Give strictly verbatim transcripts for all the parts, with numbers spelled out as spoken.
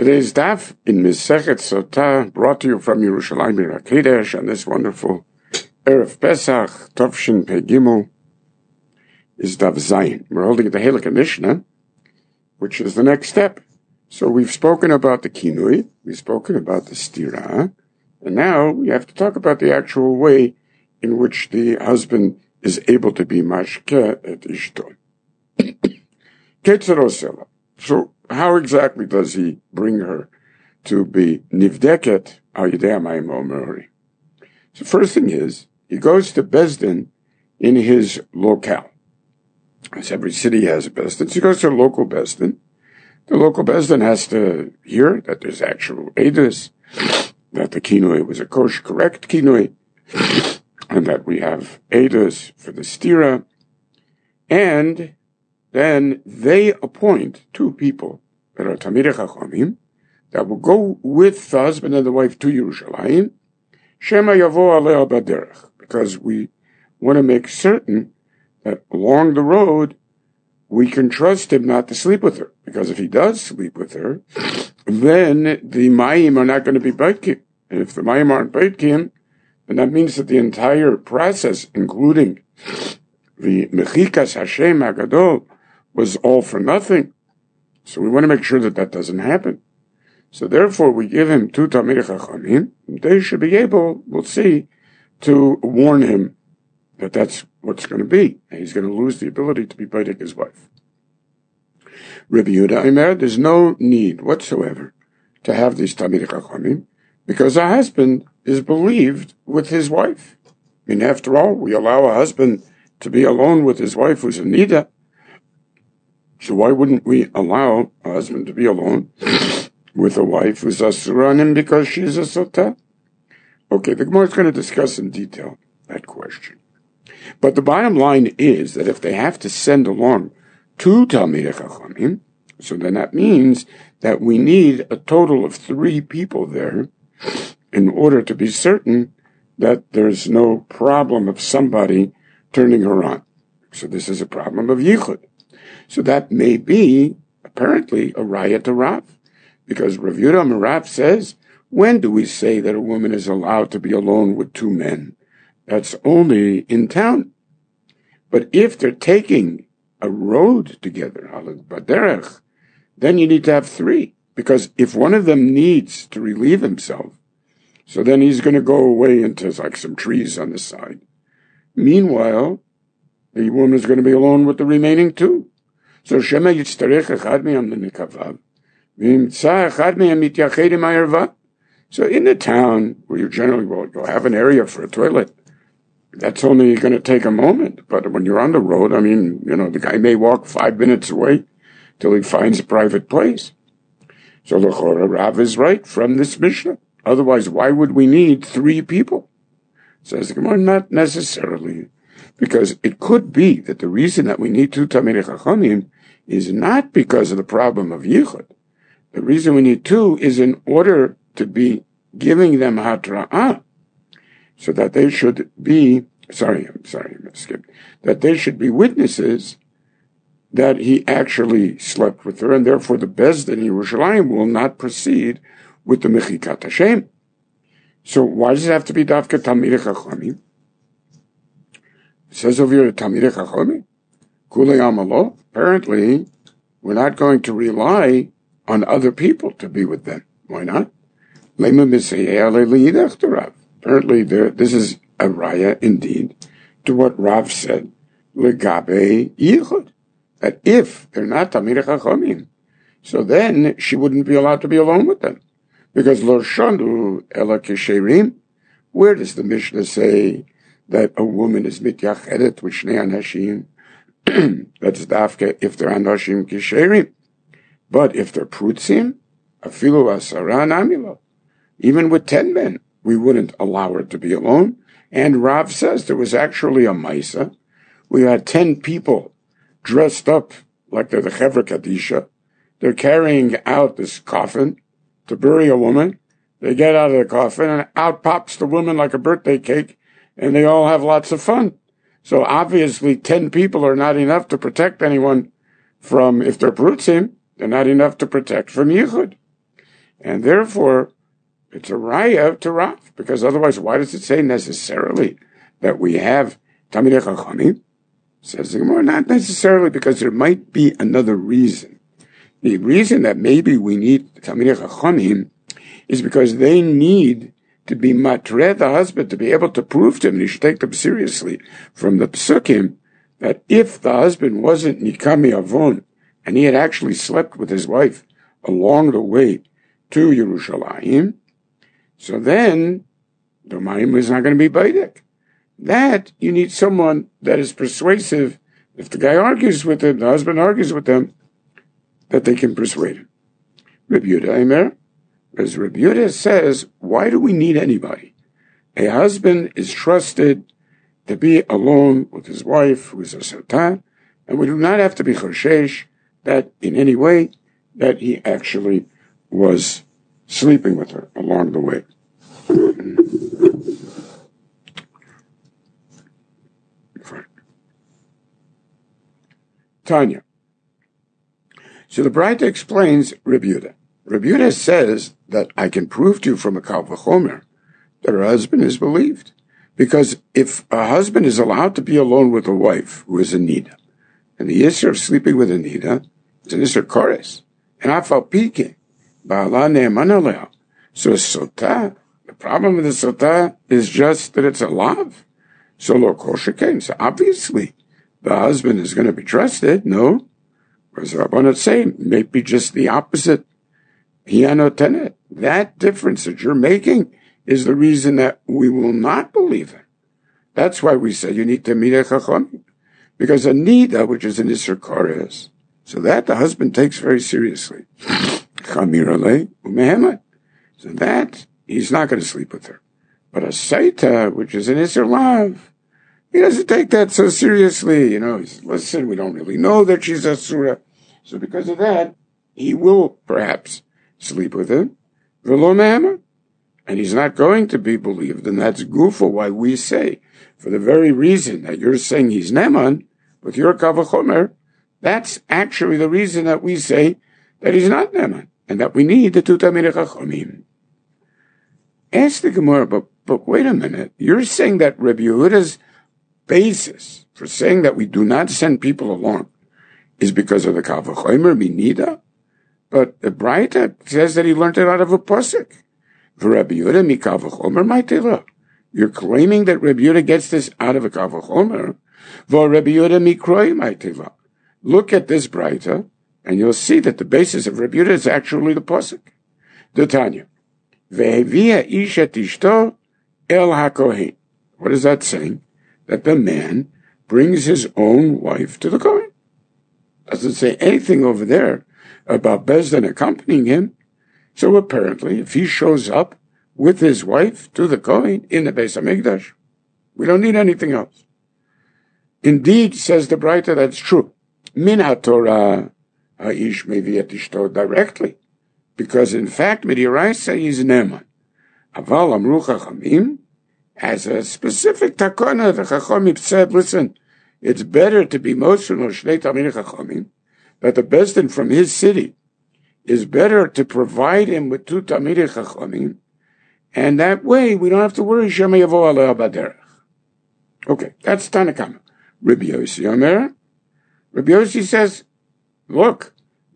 Today's daf in Masechet Sotah, brought to you from Yerushalayim Kodesh on this wonderful Erev Pesach, Tovshin Pei Gimel, is Daf Zayin. We're holding the Halakha Mishnah, which is the next step. So we've spoken about the Kinui, we've spoken about the Stira, and now we have to talk about the actual way in which the husband is able to be Mashke et Ishto. Ketzer Osela. So how exactly does he bring her to be nivdeket al yedei hamayim ha'omori? So first thing is, he goes to Bezdin in his locale. As every city has a Bezdin, so he goes to a local Bezdin. The local Bezdin has to hear that there's actual edus, that the kinui was a kosher, correct kinui, and that we have edus for the stira, and then they appoint two people that are Talmidei Chachamim that will go with the husband and the wife to Yerushalayim, Shema Yavo Alei Baderech, because we want to make certain that along the road we can trust him not to sleep with her, because if he does sleep with her, then the Mayim are not going to be Baitkim, and if the Mayim aren't Baitkim, then that means that the entire process, including the Mechikas Hashem Hagadol, was all for nothing. So we want to make sure that that doesn't happen. So therefore, we give him two Talmidei Chachamim. They should be able, we'll see, to warn him that that's what's going to be. And he's going to lose the ability to be baiting his wife. Rabbi Yehuda Omer, there's no need whatsoever to have these Talmidei Chachamim, because a husband is believed with his wife. I mean, after all, we allow a husband to be alone with his wife who's a nida. So why wouldn't we allow a husband to be alone with a wife who's asur on him because she's a sotah? Okay, the Gemara is going to discuss in detail that question. But the bottom line is that if they have to send along two Talmidei Chachamim, so then that means that we need a total of three people there in order to be certain that there's no problem of somebody turning her on. So this is a problem of yichud. So that may be, apparently, a raya to Rav. Because Rav Yehuda Rav says, when do we say that a woman is allowed to be alone with two men? That's only in town. But if they're taking a road together, baderech, then you need to have three. Because if one of them needs to relieve himself, so then he's going to go away into like some trees on the side. Meanwhile, the woman is going to be alone with the remaining two. So Shema yitztarech echad me'am l'nikavav, v'imtza echad me'am mityachedim ha'erva. So in the town, where you generally will you'll have an area for a toilet, that's only going to take a moment. But when you're on the road, I mean, you know, the guy may walk five minutes away till he finds a private place. So l'chora Rav is right from this Mishnah. Otherwise, why would we need three people? Says the Gemara, not necessarily. Because it could be that the reason that we need two Talmidei Chachamim is not because of the problem of yichud. The reason we need two is in order to be giving them hatra'ah, so that they should be, sorry, I'm sorry, I'm skipping, that they should be witnesses that he actually slept with her, and therefore the Bezdin in Yerushalayim will not proceed with the Mechikat Hashem. So why does it have to be Dafka Talmidei Chachamim? It says over here, Talmidei Chachamim, Kulei Amalo. Apparently, we're not going to rely on other people to be with them. Why not? Apparently, there, this is a raya indeed to what Rav said, Legabe Yichud, that if they're not Talmidei Chachamim, so then she wouldn't be allowed to be alone with them. Because Lo Shandu Ela Kisherim, where does the Mishnah say that a woman is mityachedet with shnei anashim? That's dafke if they're anashim kisherim. But if they're prutzim, afilu asara namilo, even with ten men, we wouldn't allow her to be alone. And Rav says there was actually a maisa. We had ten people dressed up like they're the Chevra Kadisha. They're carrying out this coffin to bury a woman. They get out of the coffin and out pops the woman like a birthday cake, and they all have lots of fun. So obviously ten people are not enough to protect anyone from, if they're prutzim, they're not enough to protect from yichud. And therefore, it's a raya to Rav, because otherwise, why does it say necessarily that we have Talmidei Chachamim? Says the Gemara, not necessarily, because there might be another reason. The reason that maybe we need Talmidei Chachamim is because they need to be matre the husband, to be able to prove to him, and he should take them seriously, from the Psukim, that if the husband wasn't Nikami Avon, and he had actually slept with his wife along the way to Yerushalayim, so then the Mayim is not going to be Baidik. That, you need someone that is persuasive. If the guy argues with him, the husband argues with them, that they can persuade him. Reb Yehuda Aimer, as Reb Yehuda says, why do we need anybody? A husband is trusted to be alone with his wife, who is a satan, and we do not have to be choshesh that in any way that he actually was sleeping with her along the way. Tanya. So the Braita explains Reb Yehuda. Reb Yehuda says that I can prove to you from a Kal V'chomer that her husband is believed. Because if a husband is allowed to be alone with a wife who is a Nida, and the Yisr of sleeping with a Nida is an Yisr Kores, and Afal Pike, Ba'ala Ne'eman Aleh. So a Sotah, the problem with the Sotah is just that it's a lav. So lo kol shekain. So obviously, the husband is going to be trusted, no? Whereas Rabbanot say, maybe just the opposite. Hianotenet. That difference that you're making is the reason that we will not believe it. That's why we say you need to meet a chacham. Because a nida, which is an isser kores, so that the husband takes very seriously. Chamirale umehemet. So that, he's not going to sleep with her. But a saita, which is an isser lav, he doesn't take that so seriously. You know, he says, listen, we don't really know that she's a surah. So because of that, he will perhaps sleep with her. V'lo mehemet. And he's not going to be believed, and that's goofa why we say, for the very reason that you're saying he's Neman, with your Kal V'chomer, that's actually the reason that we say that he's not Neman, and that we need the two Talmidei Chachamim. Ask the Gemara, but, but wait a minute, you're saying that Reb Yehuda's basis for saying that we do not send people along is because of the Kal V'chomer Minida? But the Braita says that he learned it out of a pasuk. You're claiming that Reb Yehuda gets this out of a Kal V'chomer. Look at this Braita, and you'll see that the basis of Reb Yehuda is actually the pasuk. The Tanya. What is that saying? That the man brings his own wife to the Kohen. Doesn't say anything over there about Bezdin accompanying him. So apparently, if he shows up with his wife to the Kohen in the Beis HaMikdash, we don't need anything else. Indeed, says the Braita, that's true. Min HaTorah ha'ish mevi et ishto directly, because in fact, Midiraisa is Neman. Aval Amru Chachamim, as a specific takana, the Chachamim said, listen, it's better to be Moshe Shnei Talmidei Chachamim, that the Bezdin from his city is better to provide him with two Talmidei Chachamim, and that way we don't have to worry Shema Yavo Aleh Baderech. Okay, that's Tanakama. Rabbi Yossi Omer, Rabbi Yossi says, look,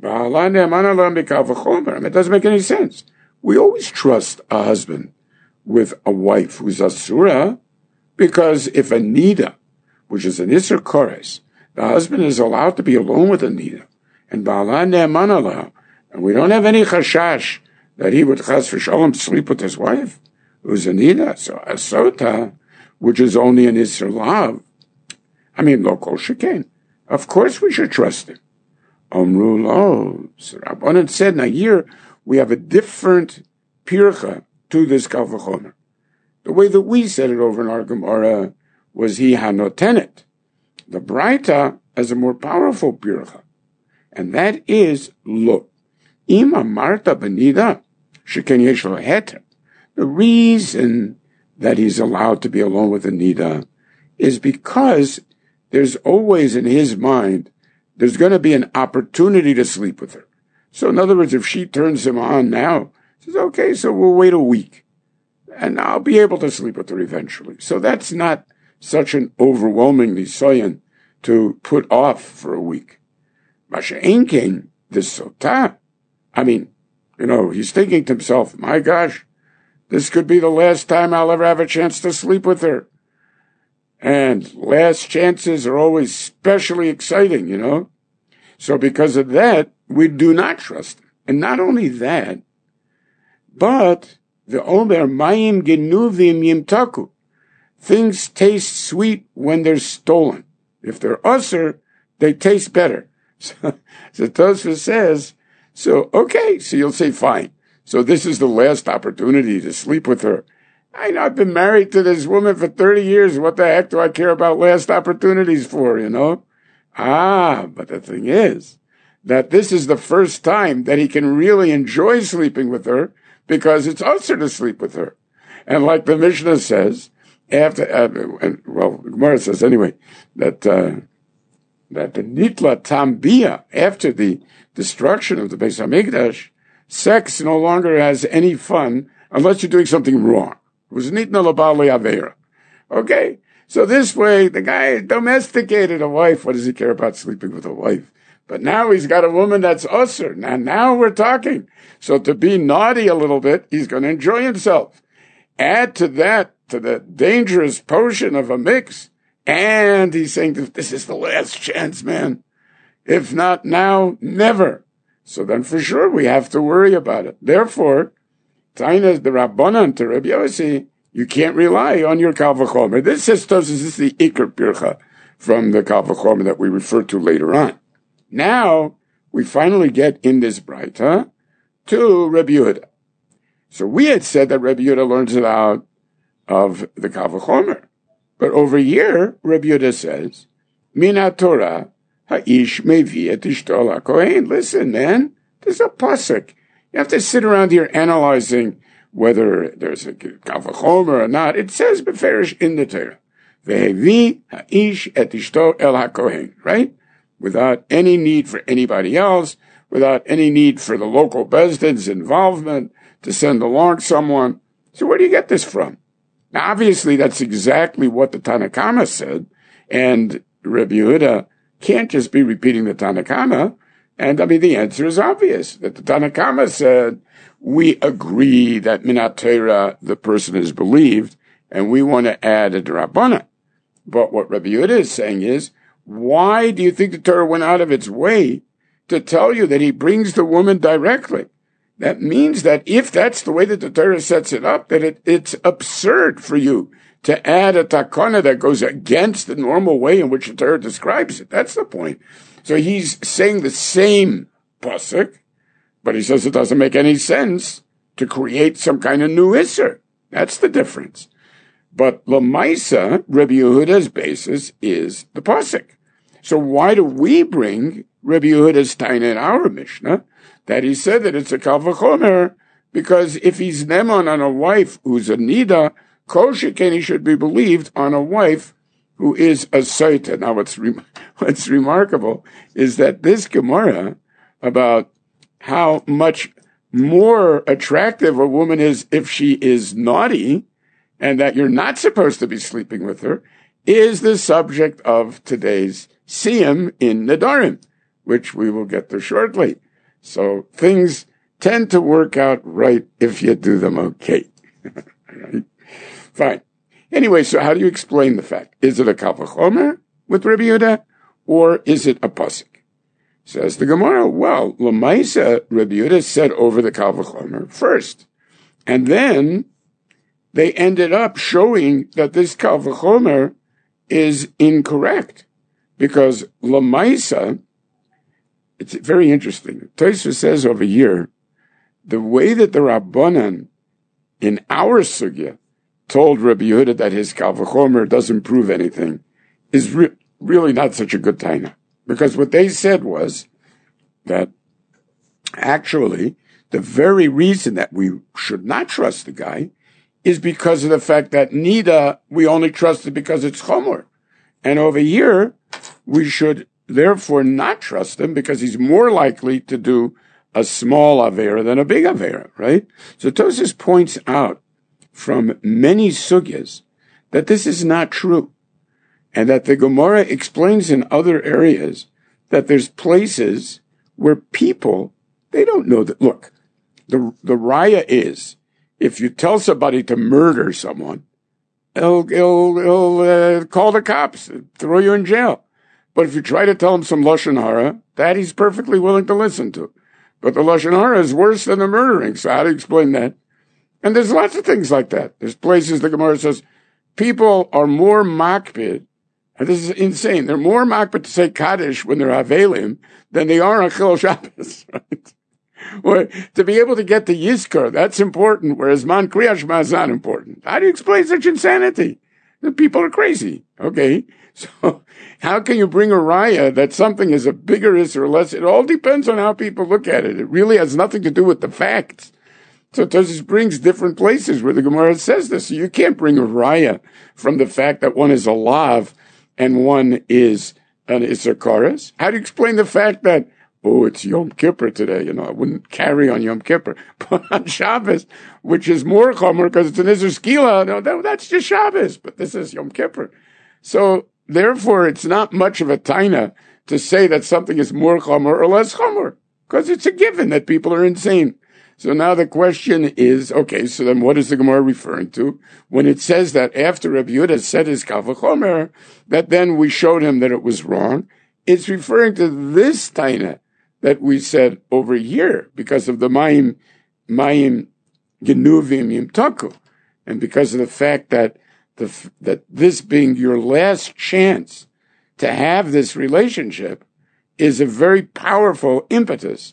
it doesn't make any sense. We always trust a husband with a wife who's asura, because if a nida, which is an isser kores, the husband is allowed to be alone with a nida, and ba'ala ne'eman aleh, and we don't have any chashash that he would chas v'shalom sleep with his wife, who's a nida. So a sota, which is only an isser lav, I mean, lo kol shekain. Of course we should trust him. Omru lo. So Rabbanan said, now here we have a different pircha to this Kal V'chomer. The way that we said it over in our Gemara was he hanotenet. The Braita has a more powerful pircha, and that is lo. Ima marta benida sheken yesh lo heter. The reason that he's allowed to be alone with a nida is because there's always in his mind, there's going to be an opportunity to sleep with her. So in other words, if she turns him on now, He says, okay, so we'll wait a week. And I'll be able to sleep with her eventually. So that's not such an overwhelming nisayon to put off for a week. Masha Einkein, this sotah, I mean, you know, he's thinking to himself, my gosh, this could be the last time I'll ever have a chance to sleep with her. And last chances are always especially exciting, you know. So because of that, we do not trust him. And not only that, but the Omer Mayim Genuvim Yimtaku. Things taste sweet when they're stolen. If they're usser, they taste better. So, so Tosfos says, so, okay, so you'll say, fine. So this is the last opportunity to sleep with her. I know I've been married to this woman for thirty years. What the heck do I care about last opportunities for, you know? Ah, but the thing is that this is the first time that he can really enjoy sleeping with her because it's usher to sleep with her. And like the Mishnah says, after, uh, well, Gemara says anyway, that, uh, that the Nitla Tambia, after the destruction of the Beis HaMikdash, sex no longer has any fun unless you're doing something wrong. It was Nitna Labali Avera. Okay? So this way, the guy domesticated a wife. What does he care about sleeping with a wife? But now he's got a woman that's usher. Now, now we're talking. So to be naughty a little bit, he's going to enjoy himself. Add to that, to the dangerous potion of a mix, and he's saying that this is the last chance, man. If not now, never. So then for sure we have to worry about it. Therefore, Taina the Rabbanan to Rabbi Yossi, you can't rely on your Kal V'chomer. This says, this is the Iker Pircha from the Kal V'chomer that we refer to later on. Now, we finally get in this Braita to Rabbi Yehuda. So we had said that Rabbi Yehuda learns it out of the Kal V'chomer. But over here, Rabbi Yehuda says, Mina Torah, Ha'ish mevi et ishto l'kohen. Listen, man, there's a pasuk. You have to sit around here analyzing whether there's a Kal V'chomer or not. It says beferish in the Torah, Vehevi ha'ish et ishto el hakohen, right? Without any need for anybody else, without any need for the local Bezdin's involvement to send along someone. So where do you get this from? Now, obviously, that's exactly what the Tanna Kama said, and Rabbi Yehuda can't just be repeating the Tanna Kama. And I mean, the answer is obvious, that the Tanna Kama said, we agree that Minat Torah, the person is believed, and we want to add a D'Rabbanan. But what Rabbi Yehuda is saying is, why do you think the Torah went out of its way to tell you that he brings the woman directly? That means that if that's the way that the Torah sets it up, that it, it's absurd for you to add a takana that goes against the normal way in which the Torah describes it. That's the point. So he's saying the same pasuk, but he says it doesn't make any sense to create some kind of new isser. That's the difference. But Lamaisa, Rabbi Yehuda's basis is the pasuk. So why do we bring Rabbi Yehuda's taina in our Mishnah that he said that it's a Kal V'chomer? Because if he's neman on a wife who's a nida, kol sheken he should be believed on a wife who is a soita. Now what's, re- what's remarkable is that this Gemara about how much more attractive a woman is if she is naughty, and that you're not supposed to be sleeping with her, is the subject of today's siyum in Nedarim, which we will get to shortly. So things tend to work out right if you do them okay. Right? Fine. Anyway, so how do you explain the fact? Is it a Kal V'chomer with Rabbi Yehuda, or is it a pasuk? Says the Gemara, well, L'maisa, Rabbi Yehuda said over the Kal V'chomer first. And then they ended up showing that this Kal V'chomer is incorrect. Because L'maisa, it's very interesting. Tosfos says over here, the way that the Rabbanan in our sugya told Rabbi Yehuda that his Kal V'chomer doesn't prove anything is re- really not such a good taina. Because what they said was that actually the very reason that we should not trust the guy is because of the fact that nida, we only trust it because it's chomer. And over here, we should therefore not trust him because he's more likely to do a small Avera than a big Avera, right? So Tosfos points out from many sugyas that this is not true, and that the Gemara explains in other areas that there's places where people, they don't know that. Look, the the raya is, if you tell somebody to murder someone, he'll, he'll, he'll uh, call the cops, throw you in jail. But if you try to tell him some Lashon Hara, that he's perfectly willing to listen to. But the Lashon Hara is worse than the murdering, so how do you explain that? And there's lots of things like that. There's places the Gemara says, people are more makpid, and this is insane, they're more makpid to say Kaddish when they're Avelim than they are on Chilul Shabbos, right? Well, to be able to get to Yizkor, that's important, whereas Man Kriyash Shema is not important. How do you explain such insanity? The people are crazy, okay? So how can you bring a raya that something is a bigger is or less? It all depends on how people look at it. It really has nothing to do with the facts. So Tosfos brings different places where the Gemara says this. So you can't bring a raya from the fact that one is a lav and one is an Isser Koros. How do you explain the fact that, oh, it's Yom Kippur today, you know, I wouldn't carry on Yom Kippur. But on Shabbos, which is more chomer because it's an Isser Skila, no, that, that's just Shabbos, but this is Yom Kippur. So therefore, it's not much of a taina to say that something is more chomer or less chomer, because it's a given that people are insane. So now the question is, okay, so then what is the Gemara referring to when it says that after Rabbi Yehuda said his kal v'chomer, that then we showed him that it was wrong? It's referring to this taina that we said over here because of the mayim, mayim genuvim yimtaku, and because of the fact that the, that this being your last chance to have this relationship is a very powerful impetus.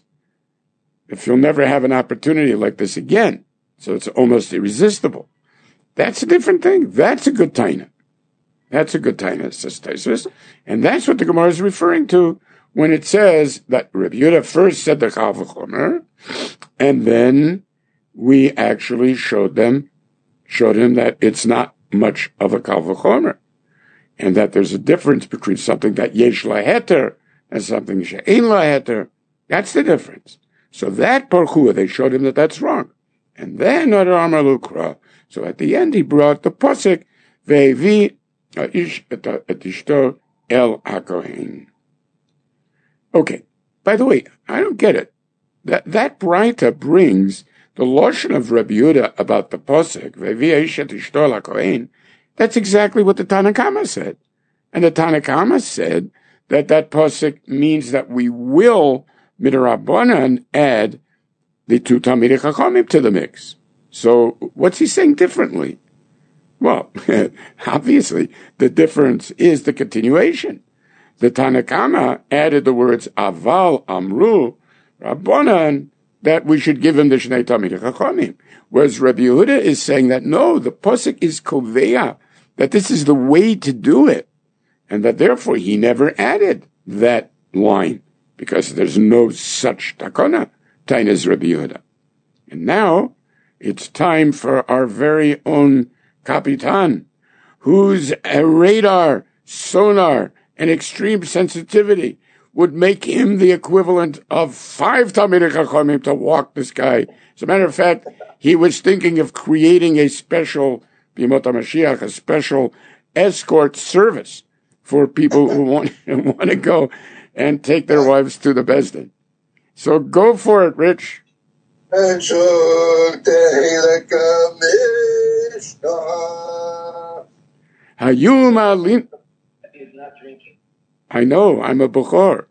If you'll never have an opportunity like this again, so it's almost irresistible. That's a different thing. That's a good taina. That's a good taina, says Tosfos, and that's what the Gemara is referring to when it says that Rabbi Yehuda first said the kal v'chomer, and then we actually showed them, showed him that it's not much of a kal v'chomer, and that there's a difference between something that yesh laheter and something she'ein laheter. That's the difference. So that parchua, they showed him that that's wrong. And then Adar Amar Lukra. So at the end he brought the pasuk ve'evi ha'ish et ishto el hakohen. Okay. By the way, I don't get it. That that Braita brings the lashon of Rabbi Yehuda about the pasuk ve'evi ha'ish et ishto el hakohen. That's exactly what the Tanna Kama said. And the Tanna Kama said that that pasuk means that we will Midrabanan add the two Talmidei Chachamim to the mix. So what's he saying differently? Well, obviously the difference is the continuation. The Tanna Kama added the words Aval Amru Rabbanan that we should give him the Shnei Talmidei Chachamim, whereas Rabbi Yehuda is saying that no, the pasuk is koveya, that this is the way to do it, and that therefore he never added that line, because there's no such takana, tainas Rabbi Yehuda. And now, it's time for our very own Kapitan, whose radar, sonar, and extreme sensitivity would make him the equivalent of five Talmidei Chachamim to walk the sky. As a matter of fact, he was thinking of creating a special, Bimot HaMashiach, a special escort service for people who want, who want to go and take their wives to the Bezdin. So go for it, Rich. Hayuma Lin. He's not drinking. I know, I'm a Bukhar.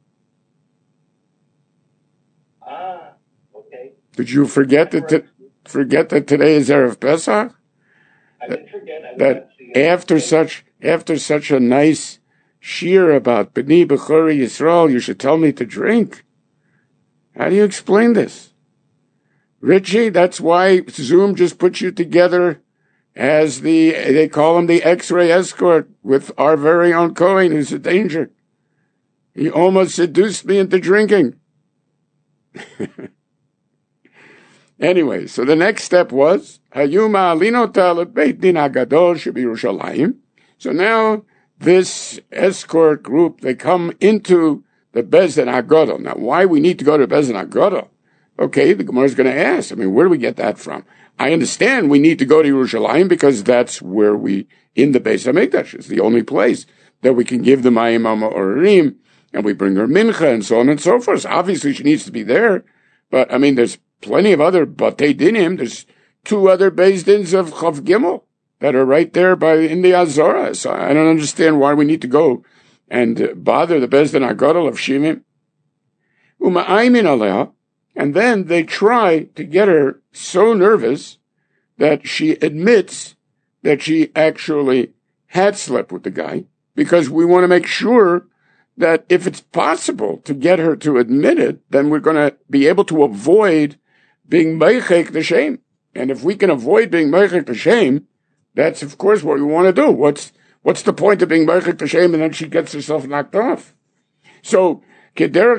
Ah, okay. Did you forget that t- forget that today is Erev Pesach? I didn't forget. I That after such after such a nice shir about B'ni B'chori Yisrael, you should tell me to drink. How do you explain this? Richie, that's why Zoom just put you together as the, they call him the X-ray escort with our very own Cohen, who's a danger. He almost seduced me into drinking. Anyway, so the next step was, Hayuma Alinota Beit Din HaGadol Shebirushalayim. So now, this escort group, they come into the Bezdin HaGadol. Now, why we need to go to Bezdin HaGadol? Okay, the Gemara is going to ask, I mean, where do we get that from? I understand we need to go to Yerushalayim because that's where we, in the Beis HaMikdash, it's the only place that we can give the Mayim HaMa'orim, and we bring her mincha and so on and so forth. Obviously, she needs to be there, but I mean, there's plenty of other Batei Dinim. There's two other Beis Dins of Chav Gimel that are right there by in the Azora. So I don't understand why we need to go and bother the Beis Din HaGadol of Shimim. Uma'aymin aleha, and then they try to get her so nervous that she admits that she actually had slept with the guy, because we want to make sure that if it's possible to get her to admit it, then we're going to be able to avoid being meichek the shame. And if we can avoid being meichek the shame, that's of course what we want to do. What's what's the point of being meichek the shame and then she gets herself knocked off? So, the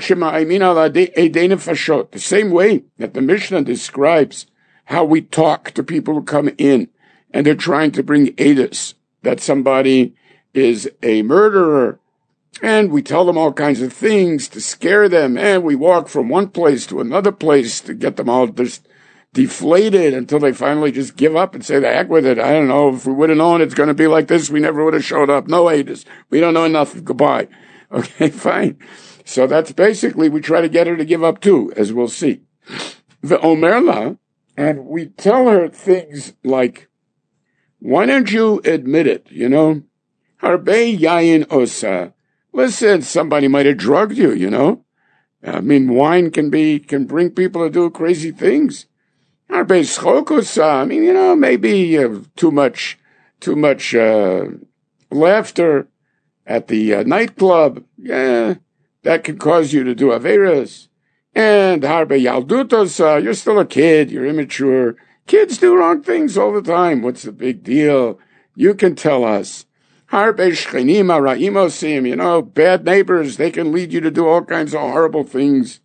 same way that the Mishnah describes how we talk to people who come in and they're trying to bring edus, that somebody is a murderer, and we tell them all kinds of things to scare them, and we walk from one place to another place to get them all just deflated until they finally just give up and say, the heck with it. I don't know. If we would have known it's going to be like this, we never would have showed up. No edus. We don't know enough. Goodbye. Okay, fine. So that's basically, we try to get her to give up too, as we'll see. The Omerla, and we tell her things like, why don't you admit it, you know? Harbe yayin osa. Listen, somebody might have drugged you, you know? I mean, wine can be, can bring people to do crazy things. Harbe schok osa. I mean, you know, maybe uh, too much, too much, uh, laughter at the uh, nightclub. Yeah. That can cause you to do averas. And harbe yaldutos, uh, you're still a kid, you're immature. Kids do wrong things all the time. What's the big deal? You can tell us. Harbe shchenim ara'imosim, you know, bad neighbors, they can lead you to do all kinds of horrible things.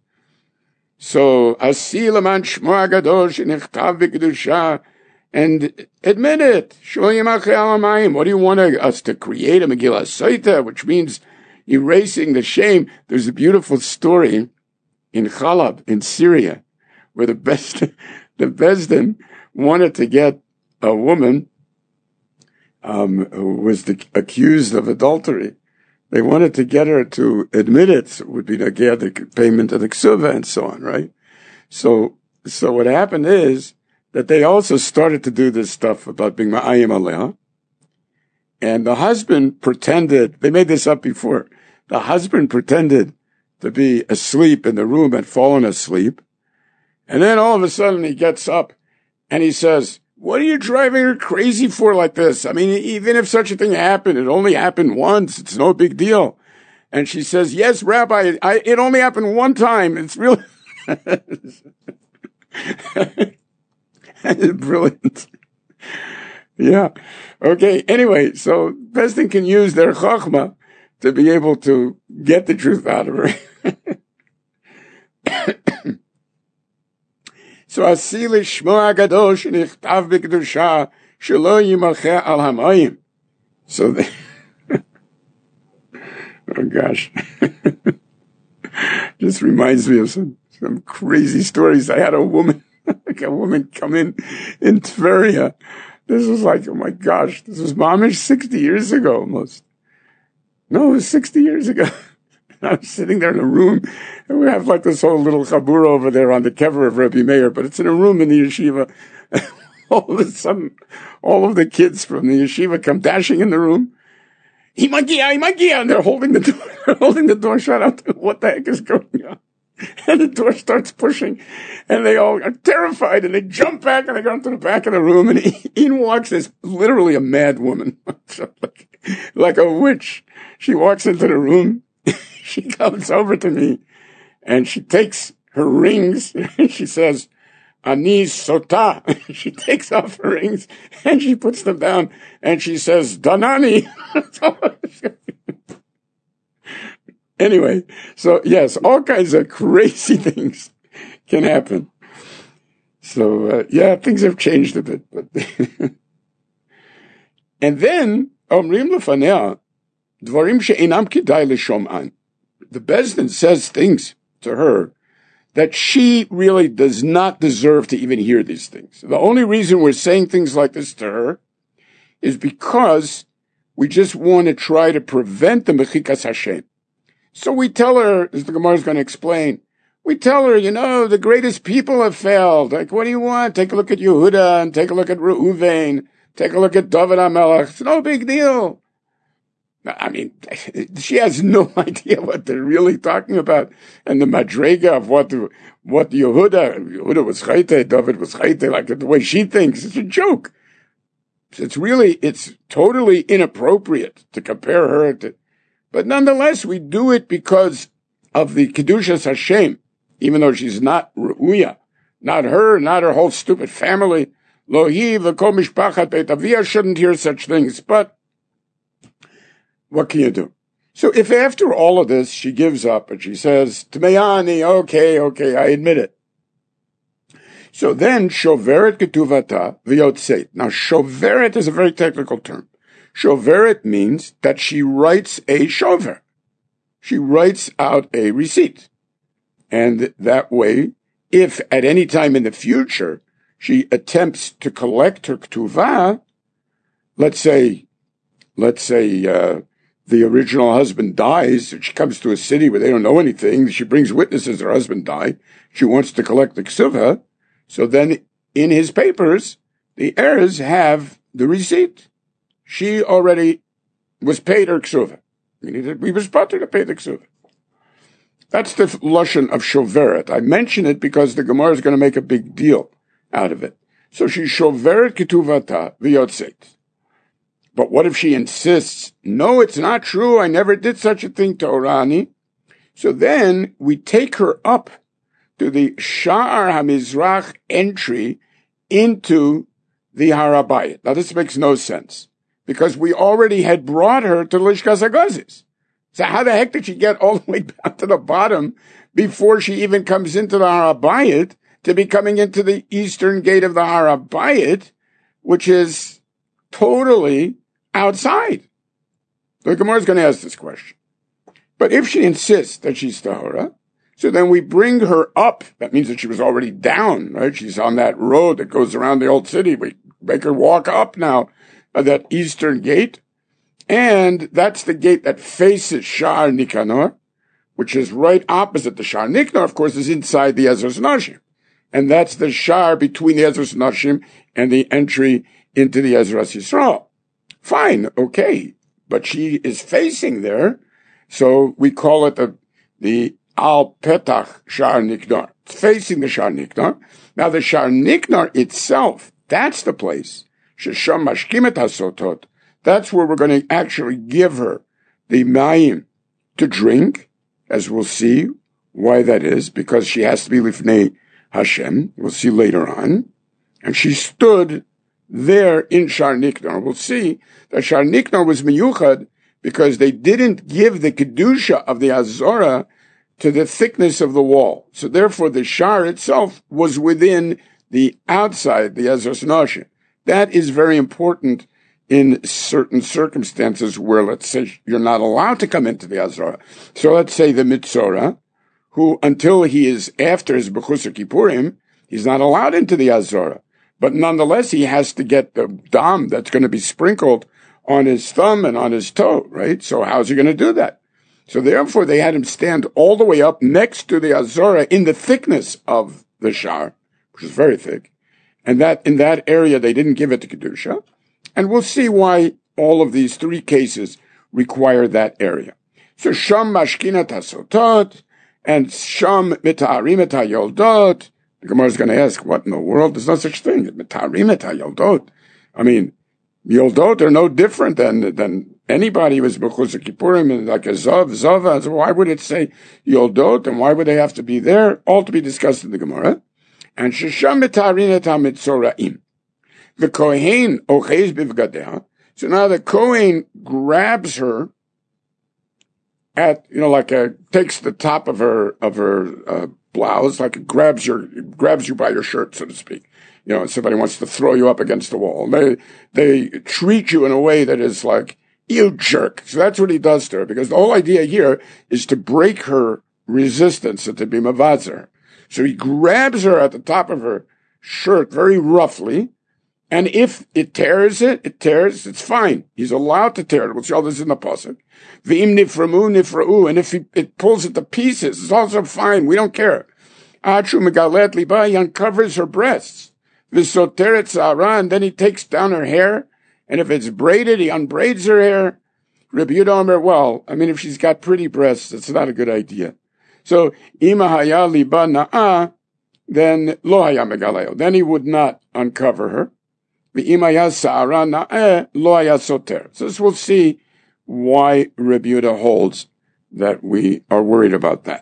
So, asi leman shmo hagadosh nichtav b'kedusha, and admit it. Shoyim achei alamayim. What do you want us to create a Megillah Saita, which means erasing the shame? There's a beautiful story in Chalab, in Syria, where the best, the Beis Din wanted to get a woman um, who was the, accused of adultery. They wanted to get her to admit it. So it would be the, the payment of the ksuva and so on, right? So, so what happened is that they also started to do this stuff about being ma'ayim aleha. And the husband pretended, they made this up before, the husband pretended to be asleep in the room, had fallen asleep. And then all of a sudden he gets up and he says, what are you driving her crazy for like this? I mean, even if such a thing happened, it only happened once. It's no big deal. And she says, yes, Rabbi, I, it only happened one time. It's really brilliant. Yeah. Okay. Anyway, so Beis Din can use their chachma to be able to get the truth out of her. So asili shmo hagadosh nichtav b'kedusha shelo yimache al hamayim. So they, oh gosh, just reminds me of some some crazy stories. I had a woman, like a woman, come in in Tveria. This was like, oh my gosh, this was mamish sixty years ago almost. No, it was sixty years ago. I was sitting there in a room, and we have like this whole little chabura over there on the kever of Rebbe Meir, but it's in a room in the yeshiva. All of a sudden, all of the kids from the yeshiva come dashing in the room. Imagia, Imagia, and they're holding the door, they're holding the door shut. Out. What the heck is going on? And the door starts pushing, and they all are terrified, and they jump back, and they go into the back of the room, and in walks this literally a mad woman, like, like a witch. She walks into the room. She comes over to me and she takes her rings and she says, Ani sota. She takes off her rings and she puts them down and she says, Danani. Anyway, so yes, all kinds of crazy things can happen. So, uh, yeah, things have changed a bit. But and then, Omrim lefanea, dvarim she'enam kedai l'shom'an. The Beis Din says things to her that she really does not deserve to even hear these things. The only reason we're saying things like this to her is because we just want to try to prevent the mechikas Hashem. So we tell her, as the Gemara is going to explain, we tell her, you know, the greatest people have failed. Like, what do you want? Take a look at Yehuda and take a look at Reuven. Take a look at David HaMelech. It's no big deal. I mean, she has no idea what they're really talking about. And the madrega of what the, what Yehuda, Yehuda was chayte, David was chayte, like the way she thinks, it's a joke. It's really, it's totally inappropriate to compare her to, but nonetheless, we do it because of the Kedushas Hashem, even though she's not Ru'uya, not her, not her whole stupid family. Lohi v'kol mishpachat Beit Avia shouldn't hear such things, but what can you do? So if after all of this she gives up and she says, Tmeyani, okay, okay, I admit it. So then, shoveret ketuvata v'yotzeit. Now, shoveret is a very technical term. Shoveret means that she writes a shover. She writes out a receipt. And that way, if at any time in the future she attempts to collect her ketuvah, let's say, let's say, uh, the original husband dies, and she comes to a city where they don't know anything, she brings witnesses her husband died, she wants to collect the ketuvah, so then in his papers, the heirs have the receipt. She already was paid her ketuvah. We was about to pay the ketuvah. That's the lashon of shoveret. I mention it because the Gemara is going to make a big deal out of it. So she shoveret ketuvata v'yotzeit. But what if she insists, no, it's not true, I never did such a thing to Orani? So then we take her up to the Sha'ar HaMizrach entry into the Har HaBayit. Now this makes no sense, because we already had brought her to Lishkas HaGazis. So how the heck did she get all the way down to the bottom before she even comes into the Har HaBayit to be coming into the eastern gate of the Har HaBayit, which is totally outside? The Gemara is going to ask this question. But if she insists that she's tahora, so then we bring her up. That means that she was already down, right? She's on that road that goes around the old city. We make her walk up now at that eastern gate. And that's the gate that faces Sha'ar Nikanor, which is right opposite the Sha'ar Nikanor, of course, is inside the Ezras Nashim. And that's the Sha'ar between the Ezras Nashim and the entry into the Ezras Yisrael. Fine, okay. But she is facing there, so we call it the, the Al Petach Sha'ar Niknar. It's facing the Sha'ar Niknar. Now the Sha'ar Niknar itself, that's the place. Shesham Mashkimet HaSotot. That's where we're going to actually give her the mayim to drink, as we'll see why that is, because she has to be Lifnei Hashem. We'll see later on. And she stood there in Sha'ar Niknar. We'll see that Sha'ar Niknar was miyuchad because they didn't give the kedusha of the Azorah to the thickness of the wall. So therefore the Sha'ar itself was within the outside, the Ezras Nashim. That is very important in certain circumstances where, let's say, you're not allowed to come into the Azorah. So let's say the Mitzorah, who until he is after his Bechusar Kippurim, he's not allowed into the Azorah. But nonetheless, he has to get the dam that's going to be sprinkled on his thumb and on his toe, right? So how's he going to do that? So therefore, they had him stand all the way up next to the Azorah in the thickness of the Sha'ar, which is very thick. And that in that area, they didn't give it to Kedusha. And we'll see why all of these three cases require that area. So Sham Mashkinat HaSotot and Sham Mita'arim Et HaYoldot. The Gemara is going to ask, what in the world? There's no such thing. Mita'arim Et HaYoldot. I mean, Yoldot are no different than than anybody who was Bechusar Kippurim and like a Zav, Zava. So why would it say Yoldot and why would they have to be there? All to be discussed in the Gemara. And Shesham Mita'arim Et HaMitzoraim. The Kohen ochez bivgadeh. So now the Kohen grabs her at, you know, like a, takes the top of her, of her, uh, blouse, like it grabs your, grabs you by your shirt, so to speak. You know, somebody wants to throw you up against the wall. They, they treat you in a way that is like, you jerk. So that's what he does to her, because the whole idea here is to break her resistance and to be mavazer. So he grabs her at the top of her shirt very roughly, and if it tears it, it tears, it's fine. He's allowed to tear it. We'll show this in the pasuk. V'im niframu nifra'u, and if he, it pulls it to pieces, it's also fine. We don't care. Achu megalet liba, he uncovers her breasts. V'soteret sa'ara, and then he takes down her hair, and if it's braided, he unbraids her hair. Rabbi Yehuda Omer, well, I mean, if she's got pretty breasts, it's not a good idea. So, ima haya liba na'ah, then lo haya megaleo. Then he would not uncover her. V'ima haya sa'ara na'eh, lo haya soter. So this we'll see why Rabbi Yehuda holds that we are worried about that.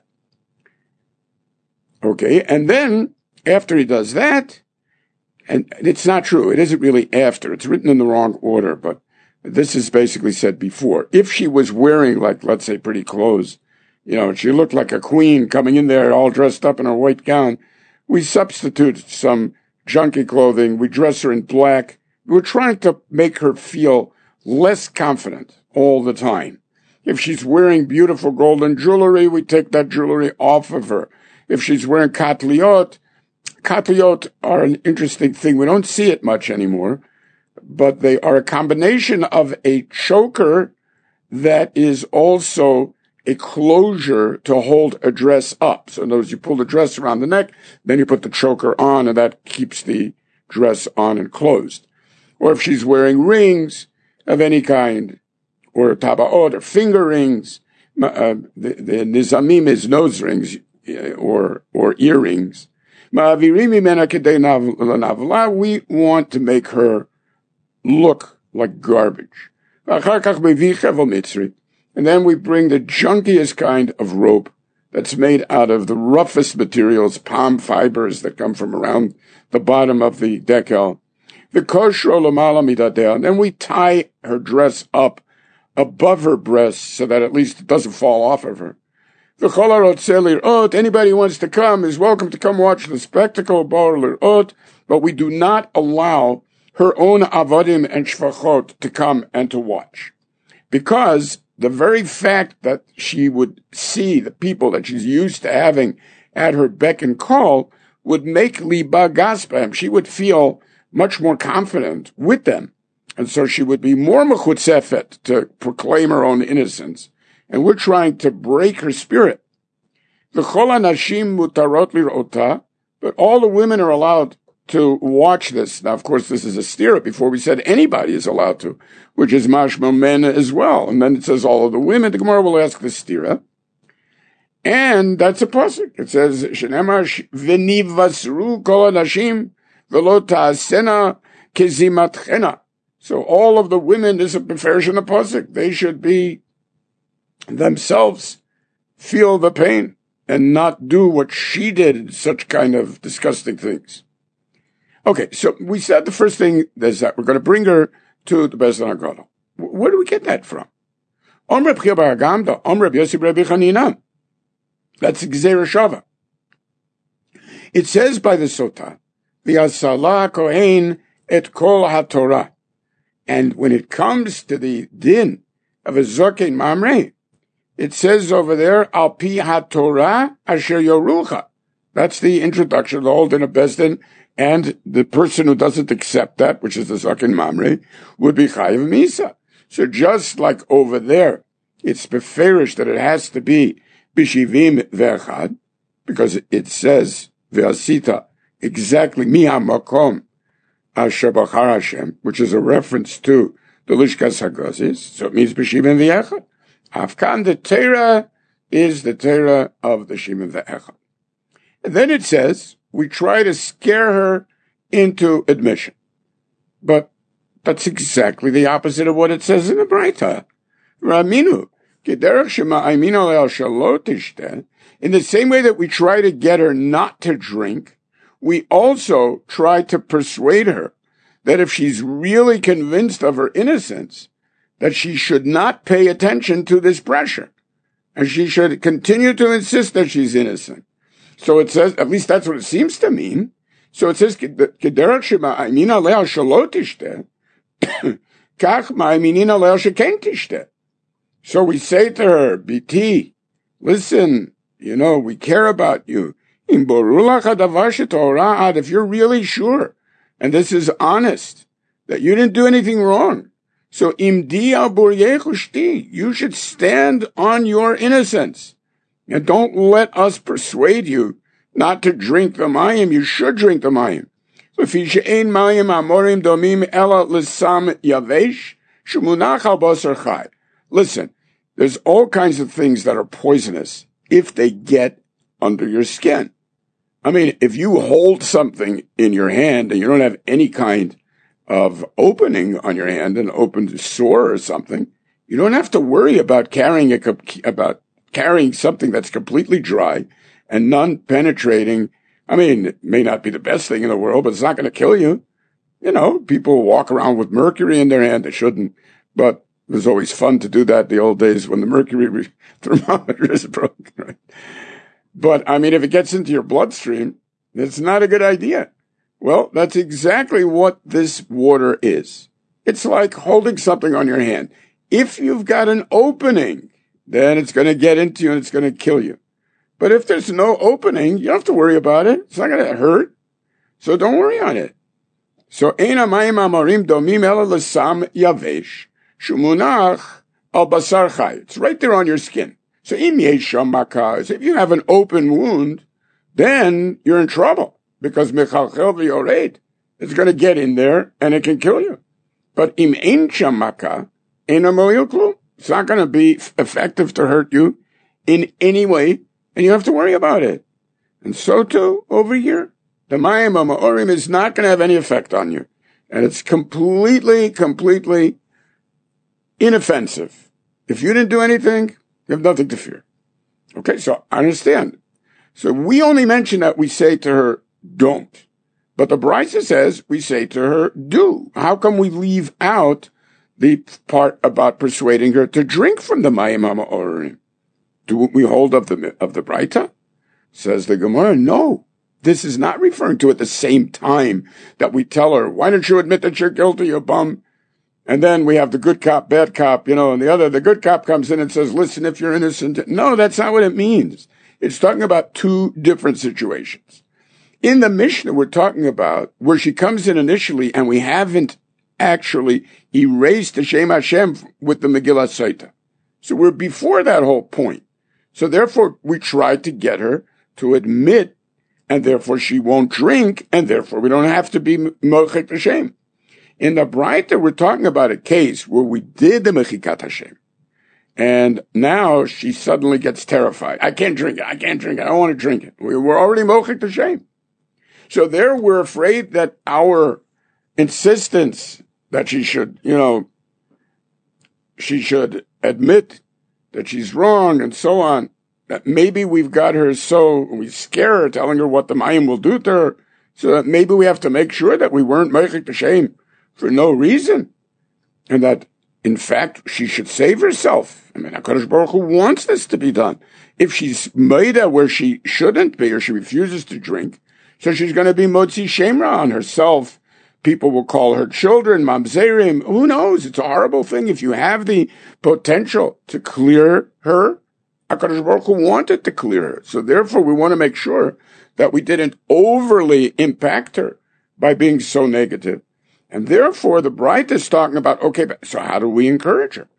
Okay, and then, after he does that, and it's not true, it isn't really after, it's written in the wrong order, but this is basically said before. If she was wearing, like, let's say, pretty clothes, you know, she looked like a queen coming in there all dressed up in her white gown, we substitute some junky clothing, we dress her in black. We're trying to make her feel less confident all the time. If she's wearing beautiful golden jewelry, we take that jewelry off of her. If she's wearing katliot, katliot are an interesting thing. We don't see it much anymore, but they are a combination of a choker that is also a closure to hold a dress up. So in other words, you pull the dress around the neck, then you put the choker on, and that keeps the dress on and closed. Or if she's wearing rings of any kind, or tabaot, or finger rings, uh, the, the nizamim is nose rings, or, or earrings. We want to make her look like garbage. And then we bring the junkiest kind of rope that's made out of the roughest materials, palm fibers that come from around the bottom of the decal. The koshro l'mala midadeh, and then we tie her dress up above her breasts so that at least it doesn't fall off of her. The cholarot lirot, anybody who wants to come is welcome to come watch the spectacle, bar lirot, but we do not allow her own avodim and shvachot to come and to watch. Because the very fact that she would see the people that she's used to having at her beck and call would make liba gaspam. She would feel much more confident with them. And so she would be more mechutzefet to proclaim her own innocence. And we're trying to break her spirit. The chol hanashim mutarot lirota, but all the women are allowed to watch this. Now, of course, this is a stira. Before we said anybody is allowed to, which is mashma men as well. And then it says all of the women. The Gemara will ask the stira. And that's a pasuk. It says, Shenemar v'nivasru kol hanashim v'lo ta'asena kezimatchena. So all of the women, this is a version of pasuk. They should be themselves feel the pain and not do what she did, such kind of disgusting things. Okay, so we said the first thing is that we're going to bring her to the Beis Din HaGadol. Where do we get that from? Om Reb Chia bar Agamda, Om Reb Yossi bar Rabbi Chanina. That's Gzeira Shava. It says by the Sota, V'yasala Kohen et kol haTorah. And when it comes to the din of a Zokein Mamre, it says over there, Al pi haTorah asher yorucha. That's the introduction of the whole din of Beis Din. And the person who doesn't accept that, which is the Zokein Mamre, would be Chayiv Misa. So just like over there, it's beferish that it has to be Bishivim Ve'echad, because it says, Ve'asita, exactly, Mi HaMakom Asher Bachar Hashem, which is a reference to the Lishkas HaGazis, so it means Bishivim Ve'echad. Afkan, the Torah is the Torah of the Shivim Ve'echad. And then it says, we try to scare her into admission. But that's exactly the opposite of what it says in the Braita. Raminu, in the same way that we try to get her not to drink, we also try to persuade her that if she's really convinced of her innocence, that she should not pay attention to this pressure. And she should continue to insist that she's innocent. So it says, at least that's what it seems to mean. So it says, Kederach shema'aymin alea shelo tishteh, kach ma'ayminin alea sheken tishteh. So we say to her, B T, listen, you know, we care about you. If you're really sure, and this is honest, that you didn't do anything wrong, so you should stand on your innocence. And don't let us persuade you not to drink the mayim. You should drink the mayim. Listen, there's all kinds of things that are poisonous if they get under your skin. I mean, if you hold something in your hand and you don't have any kind of opening on your hand, an open sore or something, you don't have to worry about carrying a, about carrying something that's completely dry and non-penetrating. I mean, it may not be the best thing in the world, but it's not going to kill you. You know, people walk around with mercury in their hand. They shouldn't, but it was always fun to do that the old days when the mercury thermometer is broken, right? But, I mean, if it gets into your bloodstream, it's not a good idea. Well, that's exactly what this water is. It's like holding something on your hand. If you've got an opening, then it's going to get into you and it's going to kill you. But if there's no opening, you don't have to worry about it. It's not going to hurt. So don't worry on it. So, Eina mayim amorim domim ela lesam yavesh shumunach al basar chai. It's right there on your skin. So, im yesham makas, if you have an open wound, then you're in trouble because mechalchel v'yored is going to get in there and it can kill you. But im ein sham maka, eina moil klum. It's not going to be effective to hurt you in any way, and you have to worry about it. And so too, over here, the mayim ha'ma'orim is not going to have any effect on you. And it's completely, completely inoffensive. If you didn't do anything, you have nothing to fear. Okay, so I understand. So we only mention that we say to her, don't. But the Brisa says we say to her, do. How come we leave out the part about persuading her to drink from the mayim ha'ma'orim? Do we hold of the of the Brita? Says the Gemara, no. This is not referring to at the same time that we tell her, why don't you admit that you're guilty, you bum? And then we have the good cop, bad cop, you know, and the other, the good cop comes in and says, listen, if you're innocent. No, that's not what it means. It's talking about two different situations. In the Mishnah, we're talking about where she comes in initially and we haven't actually erased the Shem Hashem with the Megillah Saita. So we're before that whole point. So therefore, we tried to get her to admit, and therefore she won't drink, and therefore we don't have to be Mochek Hashem. In the Braita, we're talking about a case where we did the Mechikat Hashem. And now she suddenly gets terrified. I can't drink it. I can't drink it. I don't want to drink it. We were already Mochek Hashem. So there we're afraid that our insistence that she should, you know, she should admit that she's wrong and so on, that maybe we've got her so, we scare her telling her what the mayim will do to her, so that maybe we have to make sure that we weren't Mochek Hashem for no reason, and that, in fact, she should save herself. I mean, HaKadosh Baruch Hu wants this to be done. If she's Maida where she shouldn't be, or she refuses to drink, so she's going to be Motzi Shemra on herself. People will call her children, mamzerim. Who knows? It's a horrible thing. If you have the potential to clear her, HaKadosh Baruch Hu wanted to clear her. So therefore, we want to make sure that we didn't overly impact her by being so negative. And therefore, the Braita is talking about, okay, so how do we encourage her?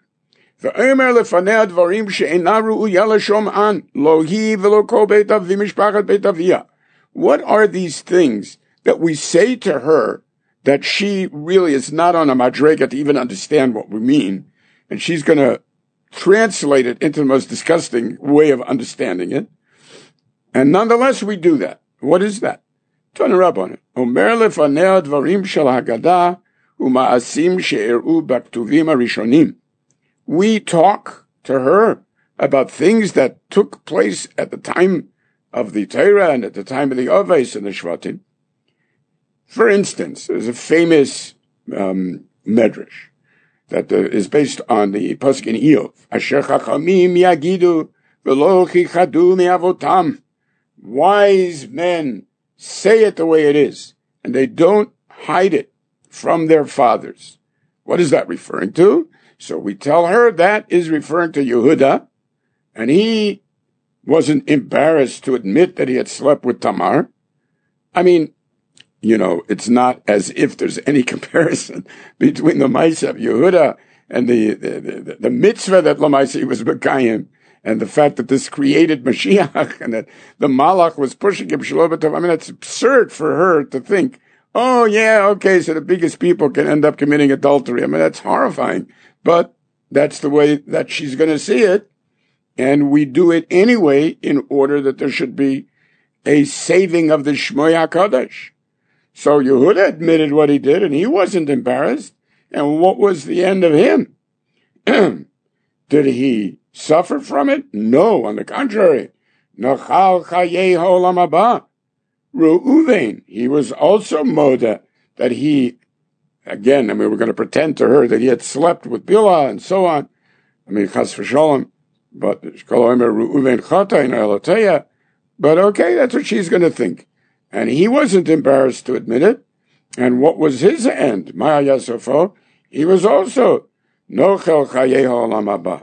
What are these things that we say to her that she really is not on a madrega to even understand what we mean, and she's going to translate it into the most disgusting way of understanding it? And nonetheless, we do that. What is that? Turn her up on it. Omer lefanea dvarim shel Haggadah uma'asim she'eru b'ktuvim harishonim. We talk to her about things that took place at the time of the Torah and at the time of the Oves and the Shvatim. For instance, there's a famous um, medrash that uh, is based on the pasuk in Iyov. Asher chachamim yagidu v'lo chichadu mi'avotam. Wise men say it the way it is, and they don't hide it from their fathers. What is that referring to? So we tell her that is referring to Yehuda, and he wasn't embarrassed to admit that he had slept with Tamar. I mean, you know, it's not as if there's any comparison between the Maisa of Yehuda and the, the, the, the mitzvah that Lamaisa was Bekayim, and the fact that this created Mashiach, and that the Malach was pushing him Shalom B'Tov. I mean, it's absurd for her to think, oh yeah, okay, so the biggest people can end up committing adultery. I mean, that's horrifying, but that's the way that she's going to see it. And we do it anyway in order that there should be a saving of the Shmoy HaKadosh. So Yehuda admitted what he did, and he wasn't embarrassed. And what was the end of him? Did he suffer from it? No, on the contrary. Nachal chayei ha'olam haba. Reuven, he was also moda that he, again, I mean, we're going to pretend to her that he had slept with Bilhah and so on. I mean, chas v'sholom, but Reuven chata in Elateya. But okay, that's what she's going to think. And he wasn't embarrassed to admit it. And what was his end? Maya Yasofo, he was also Nochel Chayei Ha'olam Haba.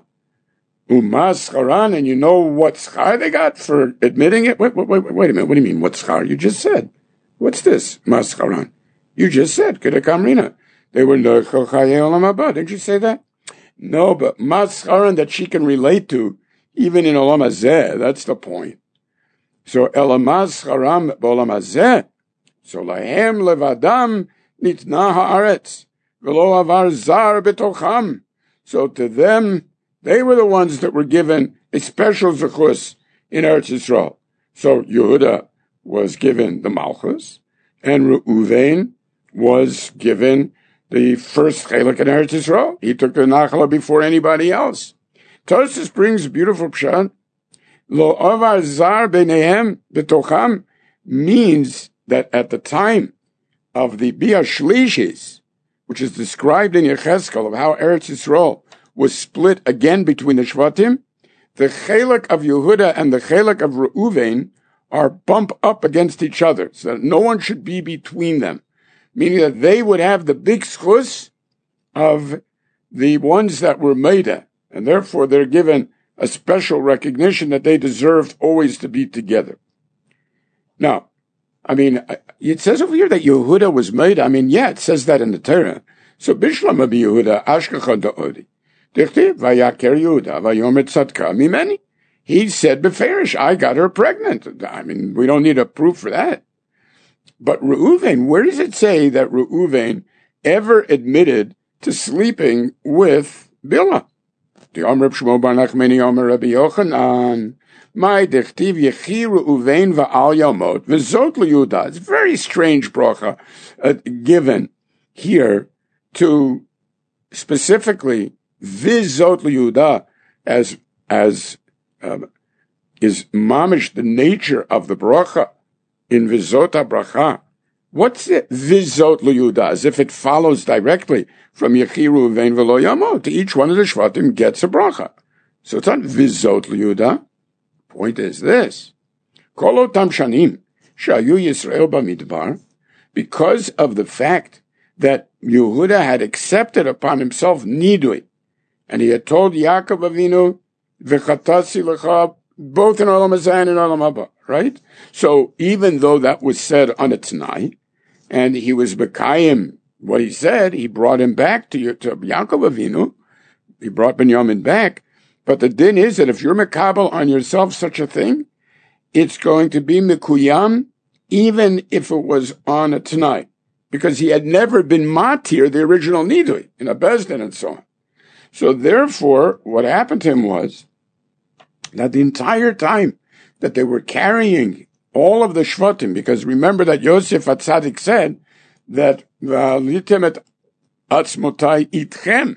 Umas Charan, and you know what schar they got for admitting it? Wait, wait, wait, wait a minute. What do you mean, what schar? You just said. What's this, Mas Charan? You just said, Kedekamrina. They were Nochel Chayei Ha'olam Haba. Didn't you say that? No, but Mas Charan that she can relate to, even in Olam Hazeh, that's the point. So Elamaz Charam B'Olam Hazeh. So lahem levadam nitna haaretz v'lo avar zar b'tocham. So to them, they were the ones that were given a special zechus in Eretz Yisrael. So Yehuda was given the Malchus, and Reuven was given the first chelik in Eretz Yisrael. He took the Nachala before anybody else. Tosfos brings a beautiful pshat. Lo avar zar b'nehem b'tocham means that at the time of the Bia Shlishis, which is described in Yechezkel of how Eretz Yisrael was split again between the Shvatim, the Chelek of Yehuda and the Chelek of Reuven are bump up against each other, so that no one should be between them, meaning that they would have the big schus of the ones that were Meida, and therefore they're given a special recognition that they deserved always to be together. Now, I mean, it says over here that Yehuda was made. I mean, yeah, it says that in the Torah. So Bishlam Abi Yehuda Ashkacha Da'odi. Dichtiv Vayaker Yehuda Vayomer Tzadka Mimeni. He said beferish, I got her pregnant. I mean, we don't need a proof for that. But Reuven, where does it say that Reuven ever admitted to sleeping with Bilhah? The Omer Shmuel Bar Nachmani Omer Rabbi Yochanan. My dechtiv yechi Reuven va'al yamot v'zot liyuda. It's a very strange bracha uh, given here to specifically v'zot liyuda as as um, is mamish the nature of the bracha in v'zot habracha. What's it v'zot liyuda? As if it follows directly from yechi Reuven v'lo yamot. Each one of the shvatim gets a bracha. So it's not v'zot liyuda. Point is this: Kol otam shanim shayu Yisrael b'midbar, because of the fact that Yehuda had accepted upon himself nidui, and he had told Yaakov Avinu v'chatasi lecha, both in Olam Hazeh and in Olam Haba, right? So even though that was said on a Tanai, and he was Bekayim what he said, he brought him back to, to Yaakov Avinu. He brought Binyamin back. But the din is that if you're mekabel on yourself such a thing, it's going to be mekuyam, even if it was on a Tanai, because he had never been matir, the original nidui, in a bezdin and so on. So therefore, what happened to him was that the entire time that they were carrying all of the shvatim, because remember that Yosef HaTzadik said that v'alitem et atzmotai itchem,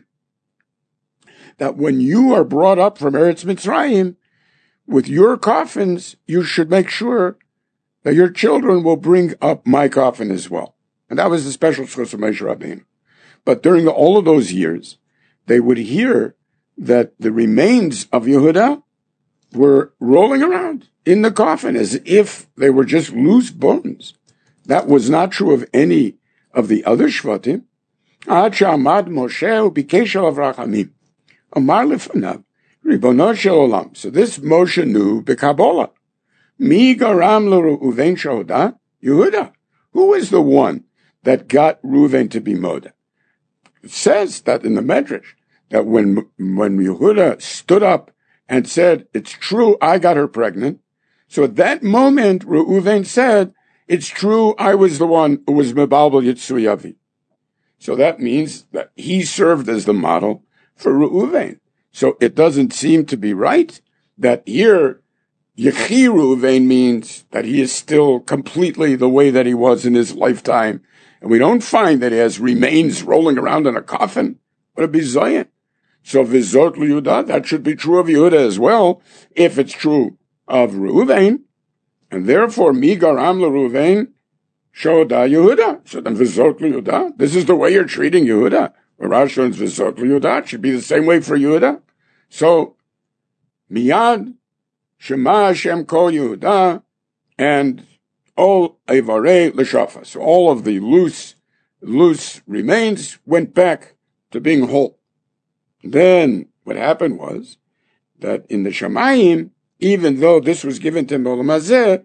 that when you are brought up from Eretz Mitzrayim with your coffins, you should make sure that your children will bring up my coffin as well. And that was the special schus of Moshe Rabbeinu. But during the, all of those years, they would hear that the remains of Yehuda were rolling around in the coffin as if they were just loose bones. That was not true of any of the other shvatim. Ad she'amad Moshe u'bikesh alav rachamim. Amar lefanav, Ribono shel olam. So this Moshe knew b'Kabbalah. Mi garam l'Reuven shoda? Yehuda. Who is the one that got Reuven to be Moda? It says that in the Medrash, that when, when Yehuda stood up and said, it's true, I got her pregnant. So at that moment, Reuven said, it's true, I was the one who was Mebalbal Yitzuyavi. So that means that he served as the model for Reuven. So it doesn't seem to be right that here, Yechi Reuven means that he is still completely the way that he was in his lifetime. And we don't find that he has remains rolling around in a coffin. What a bizayin. So Vizot Yehuda, that should be true of Yehuda as well, if it's true of Reuven. And therefore, Mi Garam LeReuven Shoda Yehuda. So then Vizot Yehuda, this is the way you're treating Yehuda. Rashi learns Vizot Yehuda, it should be the same way for Yehuda. So, Miyad, Shema Hashem Kol Yehuda, and all Evarei L'Shafa. So all of the loose, loose remains went back to being whole. Then what happened was that in the Shamayim, even though this was given to Olam Hazeh,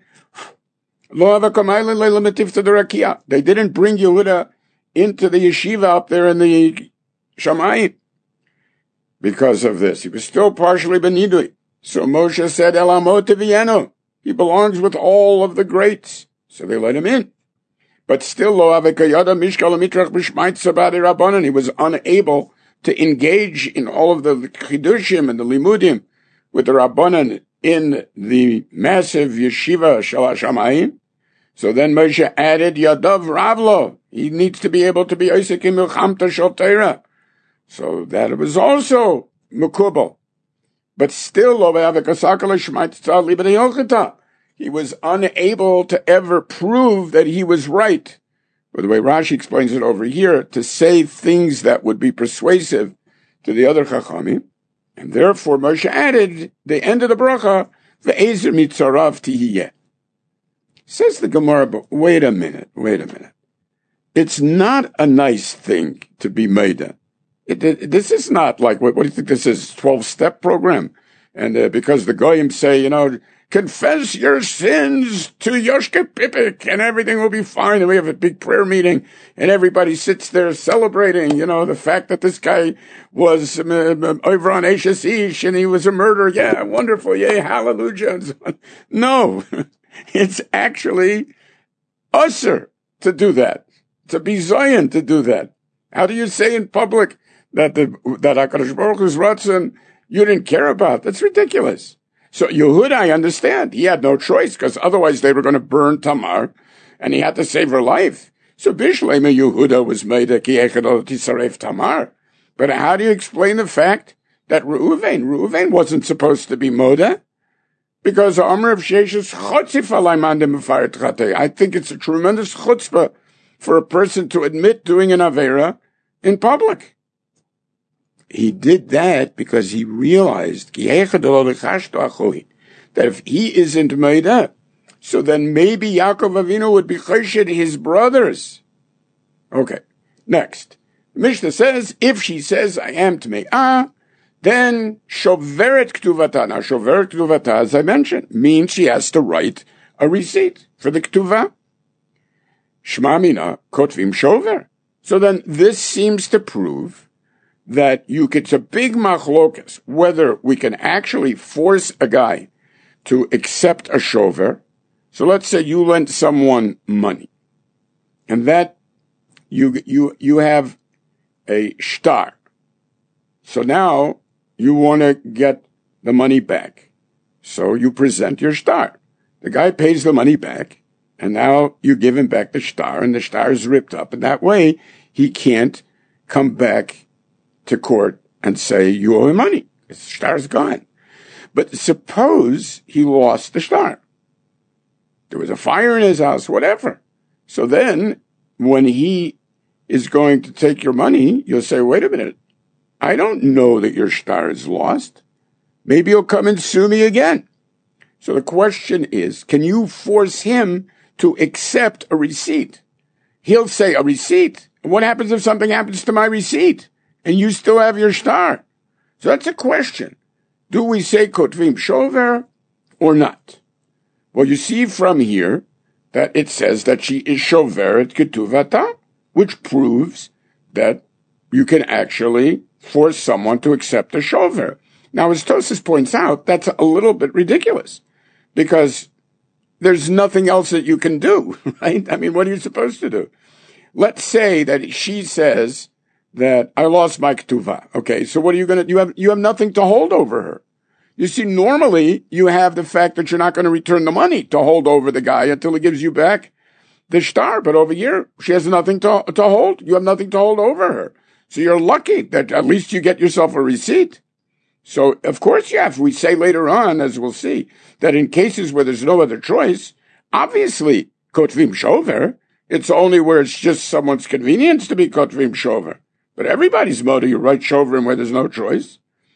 they didn't bring Yehuda into the yeshiva up there in the Shamayim because of this. He was still partially benidui. So Moshe said, El Amot Vieno. He belongs with all of the greats. So they let him in. But still, Lo Avekayada Mishkal Mitrach B'Shmait Sabadi Rabbanan. He was unable to engage in all of the Chidushim and the Limudim with the Rabbanan in the massive yeshiva Shel HaShamayim. So then Moshe added Yadav Ravlo. He needs to be able to be Isaac in Milchamta Shel Torah. So that was also Mekubal. But still, he was unable to ever prove that he was right. By the way, Rashi explains it over here, to say things that would be persuasive to the other Chachamim. And therefore, Moshe added the end of the bracha, Ve'ezer mitzarav tihiyeh. Says the Gemara, but wait a minute, wait a minute. It's not a nice thing to be Meida. It, it, this is not like, what, what do you think this is, twelve-step program? And uh, because the Goyim say, you know, confess your sins to Yoshke Pipik and everything will be fine. And we have a big prayer meeting and everybody sits there celebrating, you know, the fact that this guy was over on Ashes Ish and he was a murderer. Yeah, wonderful. Yay, hallelujah. And so on. No, it's actually usher to do that. To be Zion to do that. How do you say in public that the, that HaKadosh Baruch Hu's Ratzon you didn't care about? That's ridiculous. So Yehuda, I understand. He had no choice because otherwise they were going to burn Tamar and he had to save her life. So Bishlema Yehuda was made a ki echad tisaref Tamar. But how do you explain the fact that Reuven, Reuven wasn't supposed to be Moda? Because Amr of Sheshes chotzif alaymandim mefaret chatei. I think it's a tremendous chutzpah for a person to admit doing an Avera in public. He did that because he realized that if he isn't made up, so then maybe Yaakov Avinu would be chesed his brothers. Okay, next. The Mishnah says, if she says, I am Tme'ah, then Shoveret Ktuvata. Now, Shoveret Ktuvata, as I mentioned, means she has to write a receipt for the Ktuvah. Shma mina kotvim shover. So then this seems to prove that you could, it's a big machlokas, whether we can actually force a guy to accept a shover. So let's say you lent someone money and that you, you, you have a shtar. So now you want to get the money back. So you present your shtar. The guy pays the money back. And now you give him back the shtar, and the shtar is ripped up. And that way, he can't come back to court and say, you owe him money. The shtar is gone. But suppose he lost the shtar. There was a fire in his house, whatever. So then, when he is going to take your money, you'll say, wait a minute. I don't know that your shtar is lost. Maybe he'll come and sue me again. So the question is, can you force him to accept a receipt? He'll say, a receipt? What happens if something happens to my receipt? And you still have your shtar? So that's a question do we say kotvim shover or not? Well, you see from here that it says that she is shoveret ketuvata, which proves that you can actually force someone to accept a shover. Now, as Tosfos points out, that's a little bit ridiculous because there's nothing else that you can do, right? I mean, what are you supposed to do? Let's say that she says that I lost my ketuva. Okay, so what are you going to, you have, you have nothing to hold over her. You see, normally you have the fact that you're not going to return the money to hold over the guy until he gives you back the shtar. But over here, she has nothing to, to hold. You have nothing to hold over her. So you're lucky that at least you get yourself a receipt. So, of course, you have. We say later on, as we'll see, that in cases where there's no other choice, obviously, kotvim shover, it's only where it's just someone's convenience to be kotvim shover. But everybody's motive, you write shoverim where there's no choice.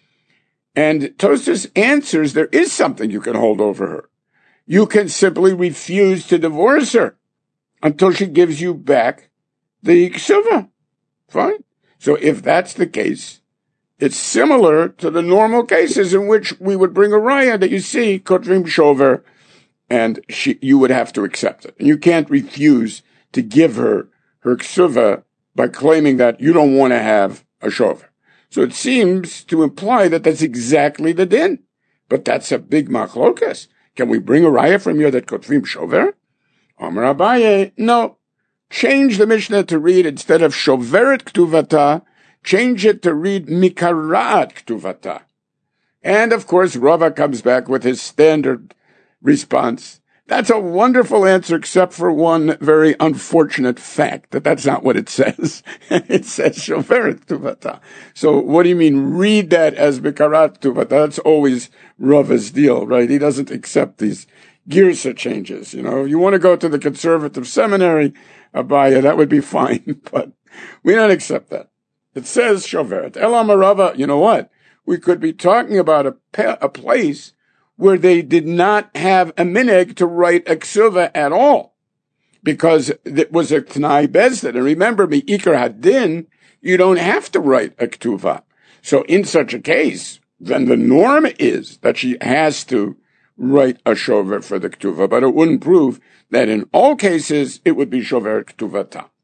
And Tosfos answers there is something you can hold over her. You can simply refuse to divorce her until she gives you back the ksuva. Fine. So if that's the case, it's similar to the normal cases in which we would bring a raya that you see, kotvim shover, and she, you would have to accept it. And you can't refuse to give her her ksuva by claiming that you don't want to have a shover. So it seems to imply that that's exactly the din. But that's a big machlokas. Can we bring a raya from here that kotvim shover? Amar Abaye, no. Change the Mishnah to read, instead of shoveret ktuvata, change it to read mikarat ktuvata. And of course, Rava comes back with his standard response. That's a wonderful answer, except for one very unfortunate fact, that that's not what it says. It says shoveret ktuvata. So what do you mean, read that as mikarat ktuvata? That's always Rava's deal, right? He doesn't accept these girsa changes. You know, you want to go to the conservative seminary, Abaya, that would be fine, but we don't accept that. It says shoveret. Elam Rava, you know what? We could be talking about a, a place where they did not have a minhag to write a ksuva at all, because it was a t'nai bezdin. And remember, mi'ikar hadin, you don't have to write a ktuva. So in such a case, then the norm is that she has to write a shover for the ktuva, but it wouldn't prove that in all cases it would be shover ktuvata.